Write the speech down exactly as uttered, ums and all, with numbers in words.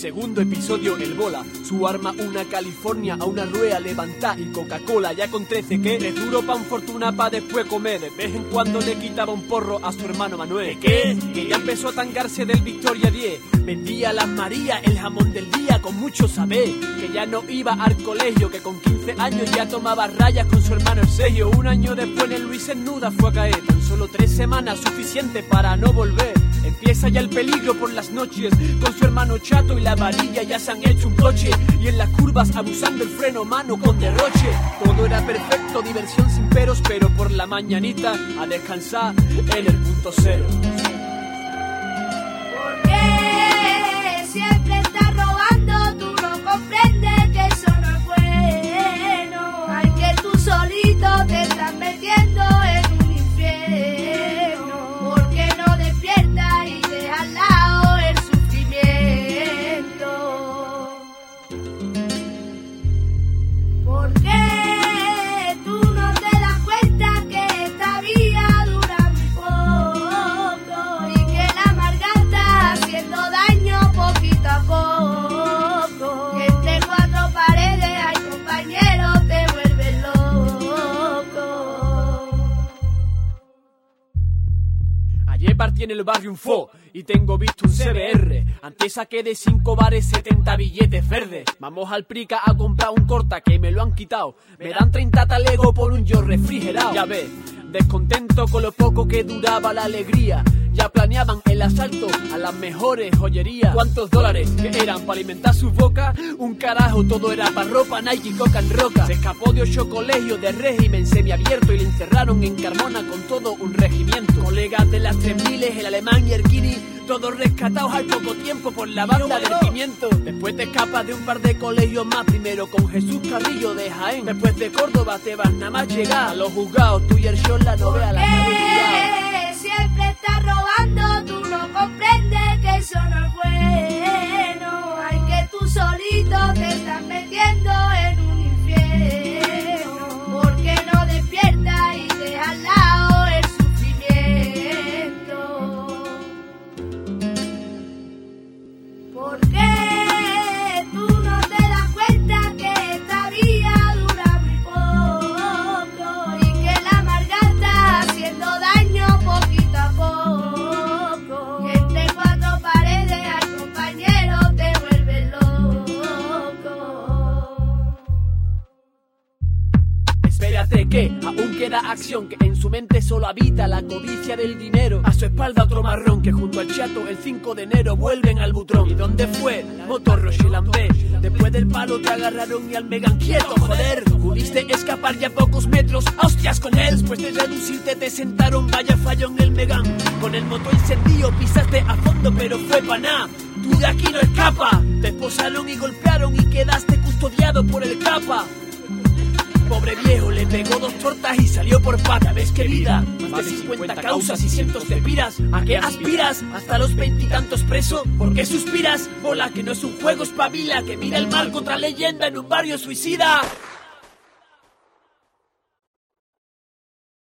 segundo episodio, el bola. Su arma una California, a una rueda levantá y Coca-Cola ya con trece que es duro pan fortuna pa' después comer. De vez en cuando le quitaba un porro a su hermano Manuel. ¿Qué? Que ya empezó a tangarse del Victoria diez. Vendía las Marías, el jamón del día con mucho saber. Que ya no iba al colegio, que con quince años ya tomaba rayas con su hermano el Sergio. Un año después en el Luis en Nuda fue a caer. Tan solo tres semanas suficiente para no volver. Empieza ya el peligro por las noches. Con su hermano Chato y la varilla ya se han hecho un coche. Y en las curvas abusando el freno mano con derroche. Todo era perfecto, diversión sin peros. Pero por la mañanita a descansar en el punto cero. Porque siempre estás robando, tú no comprendes que eso no es bueno. Ay, que tú solito te estás metiendo en un infierno. Porque no despiertas y dejas al lado el sufrimiento. Porque tú no te das cuenta que esta vida dura muy poco y que la amarga está haciendo daño poquito a poco. Que entre cuatro paredes hay compañeros te vuelven loco. Ayer partí en el barrio un fo y tengo visto un C B R. Antes saqué de cinco bares setenta billetes verdes. Vamos al Prica a comprar un corta que me lo han quitado. Me dan treinta talegos por un yo refrigerado. Ya ves, descontento con lo poco que duraba la alegría. Ya planeaban el asalto a las mejores joyerías. ¿Cuántos dólares que eran para alimentar sus bocas? Un carajo, todo era para ropa, Nike y Coca en roca. Se escapó de ocho colegios de régimen semiabierto y le encerraron en Carmona con todo un regimiento. Colegas de las tres miles, el alemán y el Kini, todos rescatados al poco tiempo por la banda del pimiento. Después te escapas de un par de colegios más, primero con Jesús Carrillo de Jaén. Después de Córdoba te vas nada más llegar a los juzgados, tú y el show la novela la Porque siempre estás robando, tú no comprendes que eso no es bueno. Ay, que tú solito te estás metiendo en un infierno. Porque no despiertas y dejas al lado el sufrimiento. Porque tú no te das cuenta que esta vida dura muy poco y que la amarga está haciendo daño poquito a poco. Y entre cuatro paredes al compañero te vuelve loco. Espérate que aún queda acción, que en su mente solo habita la codicia del dinero. A su espalda otro marrón, que junto al Chato el cinco de enero vuelven al Butrón. ¿Y dónde fue? Motorro Chilambé. Después del palo te agarraron y al Megan quieto, joder. Pudiste escapar ya pocos metros, a hostias con él. Después de reducirte te sentaron, vaya fallo en el Megan. Con el motor encendido pisaste a fondo pero fue pa' nada. Tú de aquí no escapa. Te esposaron y golpearon y quedaste custodiado por el capa. Pobre viejo, le pegó dos tortas y salió por pata. ¿Ves qué vida? Más de cincuenta causas y cientos de piras. ¿A qué aspiras? Hasta los veintitantos preso. ¿Por qué suspiras? Bola, que no es un juego, espabila. Que mira el mal contra leyenda en un barrio suicida.